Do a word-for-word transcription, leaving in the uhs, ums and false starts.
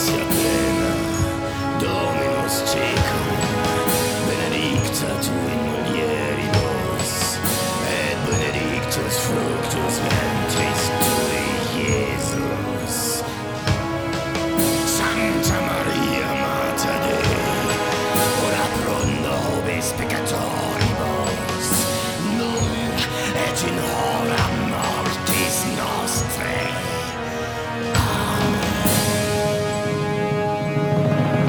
grazia plena, Dominus tecum, benedicta tu in mulieribus, et benedictus fructus ventris tui, Iesus. Santa Maria, Mater Dei, ora pro nobis peccatoribus,